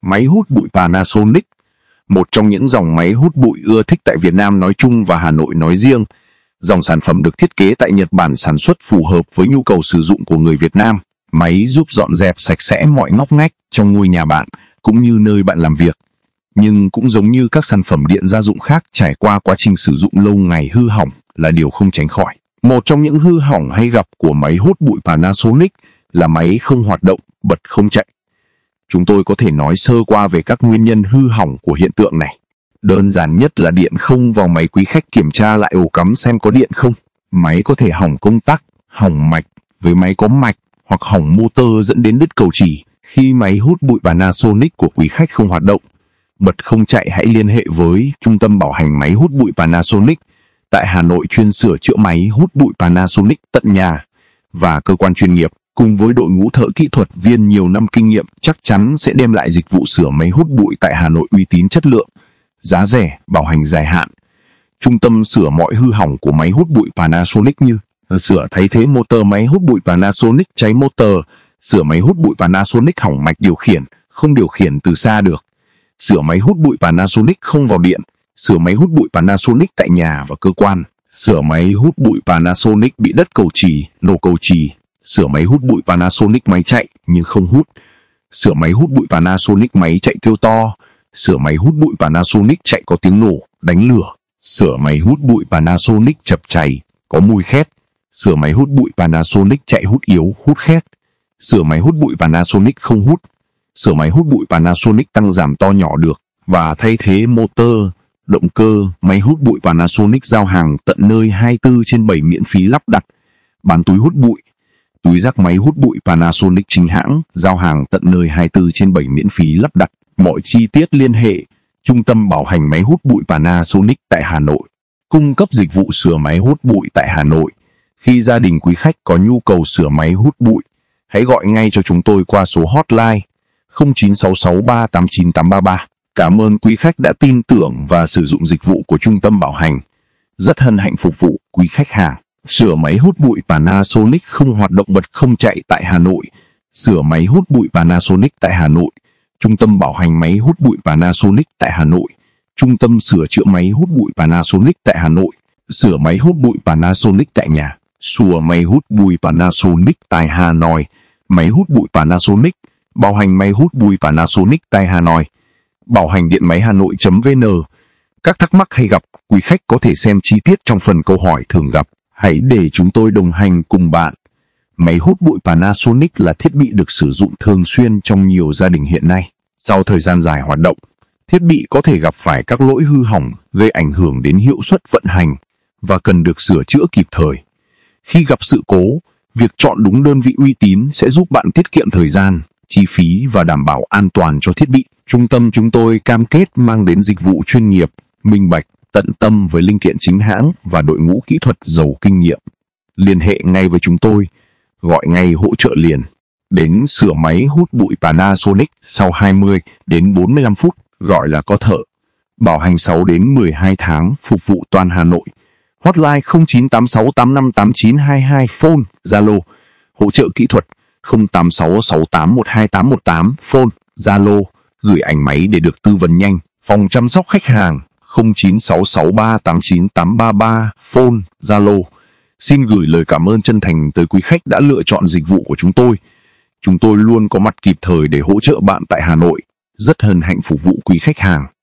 Máy hút bụi Panasonic, một trong những dòng máy hút bụi ưa thích tại Việt Nam nói chung và Hà Nội nói riêng. Dòng sản phẩm được thiết kế tại Nhật Bản sản xuất phù hợp với nhu cầu sử dụng của người Việt Nam. Máy giúp dọn dẹp sạch sẽ mọi ngóc ngách trong ngôi nhà bạn, cũng như nơi bạn làm việc. Nhưng cũng giống như các sản phẩm điện gia dụng khác, trải qua quá trình sử dụng lâu ngày hư hỏng là điều không tránh khỏi. Một trong những hư hỏng hay gặp của máy hút bụi Panasonic là máy không hoạt động, bật không chạy. Chúng tôi có thể nói sơ qua về các nguyên nhân hư hỏng của hiện tượng này. Đơn giản nhất là điện không vào máy. Quý khách kiểm tra lại ổ cắm xem có điện không. Máy có thể hỏng công tắc, hỏng mạch với máy có mạch, hoặc hỏng motor dẫn đến đứt cầu chì. Khi máy hút bụi Panasonic của quý khách không hoạt động, bật không chạy, hãy liên hệ với Trung tâm bảo hành máy hút bụi Panasonic tại Hà Nội, chuyên sửa chữa máy hút bụi Panasonic tận nhà, và cơ quan chuyên nghiệp cùng với đội ngũ thợ kỹ thuật viên nhiều năm kinh nghiệm chắc chắn sẽ đem lại dịch vụ sửa máy hút bụi tại Hà Nội uy tín, chất lượng, giá rẻ, bảo hành dài hạn. Trung tâm sửa mọi hư hỏng của máy hút bụi Panasonic như sửa thay thế motor máy hút bụi Panasonic cháy motor, sửa máy hút bụi Panasonic hỏng mạch điều khiển, không điều khiển từ xa được, sửa máy hút bụi Panasonic không vào điện, sửa máy hút bụi Panasonic tại nhà và cơ quan, sửa máy hút bụi Panasonic bị đất cầu chì, nổ cầu chì, sửa máy hút bụi Panasonic máy chạy nhưng không hút, sửa máy hút bụi Panasonic máy chạy kêu to, sửa máy hút bụi Panasonic chạy có tiếng nổ, đánh lửa, sửa máy hút bụi Panasonic chập chày, có mùi khét, sửa máy hút bụi Panasonic chạy hút yếu, hút khét, sửa máy hút bụi Panasonic không hút, sửa máy hút bụi Panasonic tăng giảm to nhỏ được, và thay thế motor, động cơ. Máy hút bụi Panasonic giao hàng tận nơi 24/7 miễn phí lắp đặt. Bán túi hút bụi, túi rác. Máy hút bụi Panasonic chính hãng, giao hàng tận nơi 24/7 miễn phí lắp đặt. Mọi chi tiết liên hệ Trung tâm bảo hành máy hút bụi Panasonic tại Hà Nội, cung cấp dịch vụ sửa máy hút bụi tại Hà Nội. Khi gia đình quý khách có nhu cầu sửa máy hút bụi, hãy gọi ngay cho chúng tôi qua số hotline 0966389833. Cảm ơn quý khách đã tin tưởng và sử dụng dịch vụ của Trung tâm bảo hành. Rất hân hạnh phục vụ quý khách hàng. Sửa máy hút bụi Panasonic không hoạt động, bật không chạy tại Hà Nội. Sửa máy hút bụi Panasonic tại Hà Nội. Trung tâm bảo hành máy hút bụi Panasonic tại Hà Nội. Trung tâm sửa chữa máy hút bụi Panasonic tại Hà Nội. Sửa máy hút bụi Panasonic tại nhà. Sửa máy hút bụi Panasonic tại Hà Nội. Máy hút bụi Panasonic. Bảo hành máy hút bụi Panasonic tại Hà Nội. Bảo hành điện máy Hà Nội.vn. Các thắc mắc hay gặp, quý khách có thể xem chi tiết trong phần câu hỏi thường gặp. Hãy để chúng tôi đồng hành cùng bạn. Máy hút bụi Panasonic là thiết bị được sử dụng thường xuyên trong nhiều gia đình hiện nay. Sau thời gian dài hoạt động, thiết bị có thể gặp phải các lỗi hư hỏng gây ảnh hưởng đến hiệu suất vận hành và cần được sửa chữa kịp thời. Khi gặp sự cố, việc chọn đúng đơn vị uy tín sẽ giúp bạn tiết kiệm thời gian, chi phí và đảm bảo an toàn cho thiết bị. Trung tâm chúng tôi cam kết mang đến dịch vụ chuyên nghiệp, minh bạch, tận tâm với linh kiện chính hãng và đội ngũ kỹ thuật giàu kinh nghiệm. Liên hệ ngay với chúng tôi, gọi ngay hỗ trợ liền. Đến sửa máy hút bụi Panasonic sau 20 đến 45 phút, gọi là có thợ. Bảo hành 6 đến 12 tháng, phục vụ toàn Hà Nội. Hotline 0986858922, phone, Zalo. Hỗ trợ kỹ thuật 0866812818, phone, Zalo. Gửi ảnh máy để được tư vấn nhanh. Phòng chăm sóc khách hàng 0966389833, phone, Zalo. Xin gửi lời cảm ơn chân thành tới quý khách đã lựa chọn dịch vụ của chúng tôi. Chúng tôi luôn có mặt kịp thời để hỗ trợ bạn tại Hà Nội. Rất hân hạnh phục vụ quý khách hàng.